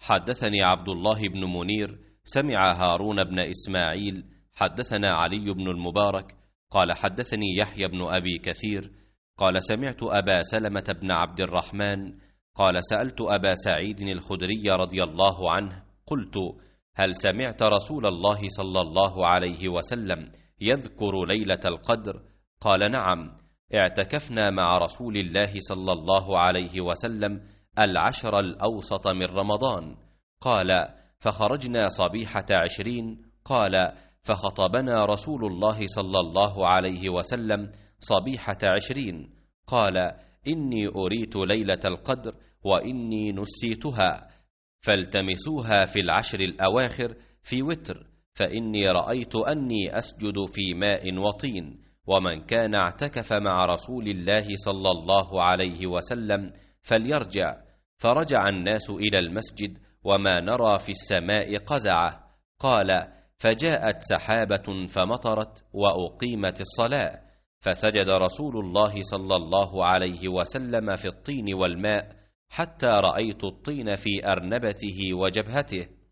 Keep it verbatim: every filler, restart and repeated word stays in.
حدثني عبد الله بن منير سمع هارون بن إسماعيل حدثنا علي بن المبارك قال حدثني يحيى بن أبي كثير قال سمعت أبا سلمة بن عبد الرحمن قال سألت أبا سعيد الخدري رضي الله عنه قلت هل سمعت رسول الله صلى الله عليه وسلم يذكر ليلة القدر؟ قال نعم، اعتكفنا مع رسول الله صلى الله عليه وسلم العشر الأوسط من رمضان. قال فخرجنا صبيحة عشرين. قال فخطبنا رسول الله صلى الله عليه وسلم صبيحة عشرين. قال إني أريت ليلة القدر وإني نسيتها، فالتمسوها في العشر الأواخر في وتر، فإني رأيت أني أسجد في ماء وطين، ومن كان اعتكف مع رسول الله صلى الله عليه وسلم فليرجع. فرجع الناس إلى المسجد وما نرى في السماء قزعة. قال فجاءت سحابة فمطرت وأقيمت الصلاة، فسجد رسول الله صلى الله عليه وسلم في الطين والماء حتى رأيت الطين في أرنبته وجبهته.